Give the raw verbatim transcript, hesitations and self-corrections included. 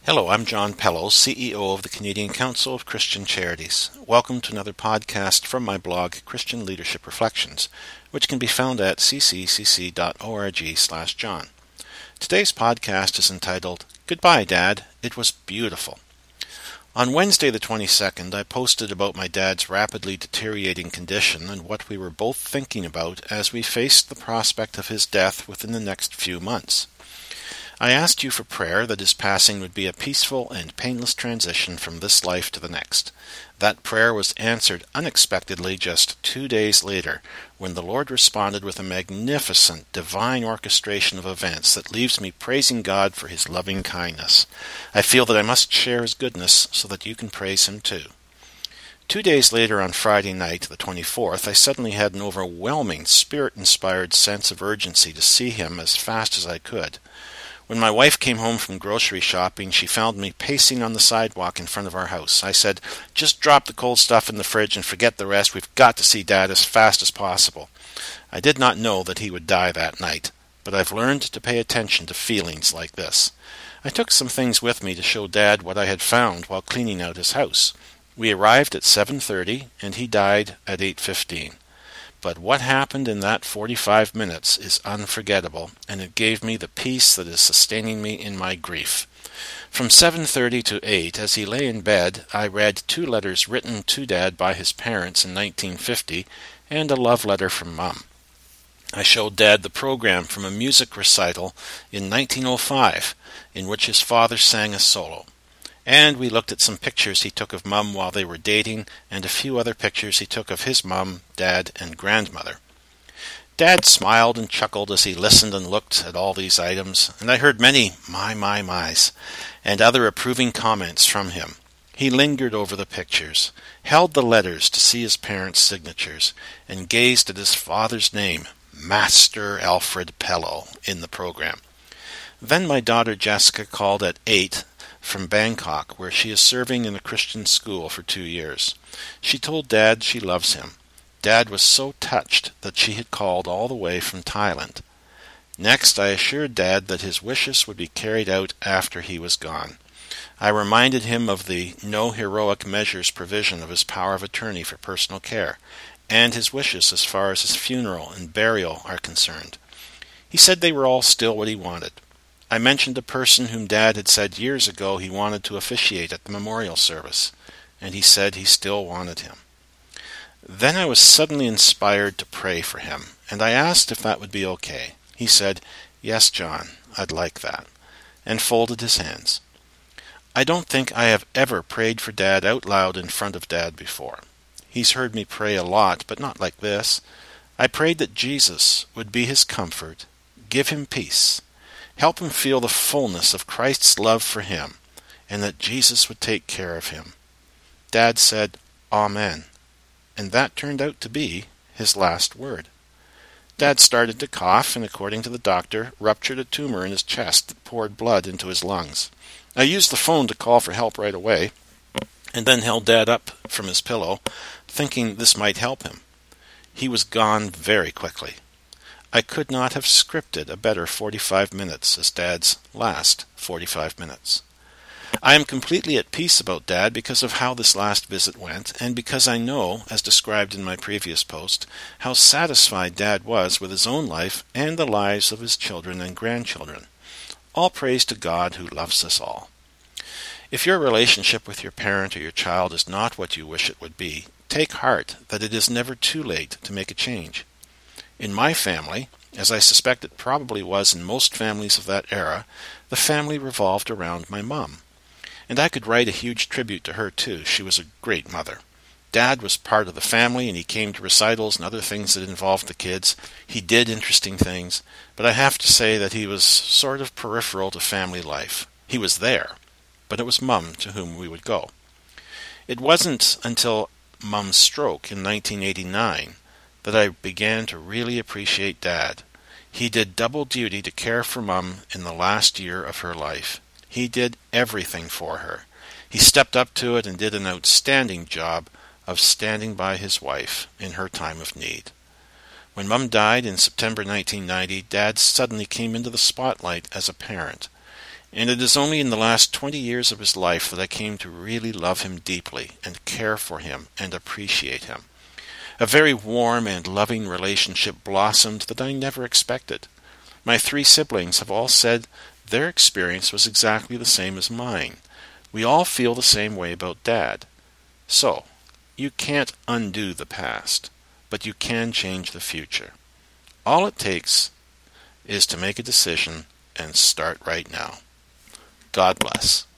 Hello, I'm John Pello, C E O of the Canadian Council of Christian Charities. Welcome to another podcast from my blog, Christian Leadership Reflections, which can be found at c c c c dot org slash John. Today's podcast is entitled, Goodbye, Dad. It was beautiful. On Wednesday the twenty-second, I posted about my dad's rapidly deteriorating condition and what we were both thinking about as we faced the prospect of his death within the next few months. I asked you for prayer that his passing would be a peaceful and painless transition from this life to the next. That prayer was answered unexpectedly just two days later, when the Lord responded with a magnificent divine orchestration of events that leaves me praising God for his loving kindness. I feel that I must share his goodness so that you can praise him too. Two days later, on Friday night, the twenty-fourth, I suddenly had an overwhelming, spirit-inspired sense of urgency to see him as fast as I could. When my wife came home from grocery shopping, she found me pacing on the sidewalk in front of our house. I said, "Just drop the cold stuff in the fridge and forget the rest. We've got to see Dad as fast as possible." I did not know that he would die that night, but I've learned to pay attention to feelings like this. I took some things with me to show Dad what I had found while cleaning out his house. We arrived at seven thirty, and he died at eight fifteen. But what happened in that forty-five minutes is unforgettable, and it gave me the peace that is sustaining me in my grief. From seven thirty to eight, as he lay in bed, I read two letters written to Dad by his parents in nineteen fifty, and a love letter from Mum. I showed Dad the program from a music recital in nineteen oh five, in which his father sang a solo. And we looked at some pictures he took of Mum while they were dating, and a few other pictures he took of his mum, Dad, and grandmother. Dad smiled and chuckled as he listened and looked at all these items, and I heard many my, my, my's, and other approving comments from him. He lingered over the pictures, held the letters to see his parents' signatures, and gazed at his father's name, Master Alfred Pello, in the program. Then my daughter Jessica called at eight from Bangkok, where she is serving in a Christian school for two years. She told Dad she loves him. Dad was so touched that she had called all the way from Thailand. Next, I assured Dad that his wishes would be carried out after he was gone. I reminded him of the no heroic measures provision of his power of attorney for personal care, and his wishes as far as his funeral and burial are concerned. He said they were all still what he wanted. I mentioned a person whom Dad had said years ago he wanted to officiate at the memorial service, and he said he still wanted him. Then I was suddenly inspired to pray for him, and I asked if that would be okay. He said, "Yes, John, I'd like that," and folded his hands. I don't think I have ever prayed for Dad out loud in front of Dad before. He's heard me pray a lot, but not like this. I prayed that Jesus would be his comfort, give him peace, help him feel the fullness of Christ's love for him, and that Jesus would take care of him. Dad said, "Amen," and that turned out to be his last word. Dad started to cough, and according to the doctor, ruptured a tumor in his chest that poured blood into his lungs. I used the phone to call for help right away, and then held Dad up from his pillow, thinking this might help him. He was gone very quickly. I could not have scripted a better forty-five minutes as Dad's last forty-five minutes. I am completely at peace about Dad because of how this last visit went, and because I know, as described in my previous post, how satisfied Dad was with his own life and the lives of his children and grandchildren. All praise to God who loves us all. If your relationship with your parent or your child is not what you wish it would be, take heart that it is never too late to make a change. In my family, as I suspect it probably was in most families of that era, the family revolved around my mum. And I could write a huge tribute to her too. She was a great mother. Dad was part of the family, and he came to recitals and other things that involved the kids. He did interesting things, but I have to say that he was sort of peripheral to family life. He was there, but it was Mum to whom we would go. It wasn't until Mum's stroke in nineteen eighty-nine that I began to really appreciate Dad. He did double duty to care for Mum in the last year of her life. He did everything for her. He stepped up to it and did an outstanding job of standing by his wife in her time of need. When Mum died in September nineteen ninety, Dad suddenly came into the spotlight as a parent. And it is only in the last twenty years of his life that I came to really love him deeply and care for him and appreciate him. A very warm and loving relationship blossomed that I never expected. My three siblings have all said their experience was exactly the same as mine. We all feel the same way about Dad. So, you can't undo the past, but you can change the future. All it takes is to make a decision and start right now. God bless.